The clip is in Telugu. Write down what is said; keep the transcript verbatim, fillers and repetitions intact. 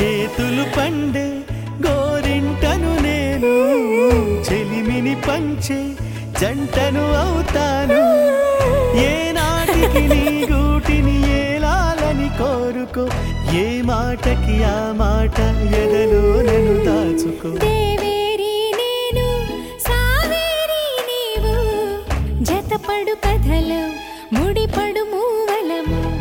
చేతులు పండే గోరింటను నేను చెలిమిని పంచే జంటను అవుతాను ఏ నాటికి నీ గూటిని ఏలాలని కోరుకో ఏ మాటకి ఆ మాట ఎదలో నన్ను దాచుకో దేవేరి నేను సావేరి నీవు జతపడు కథలు ముడిపడు మూవలము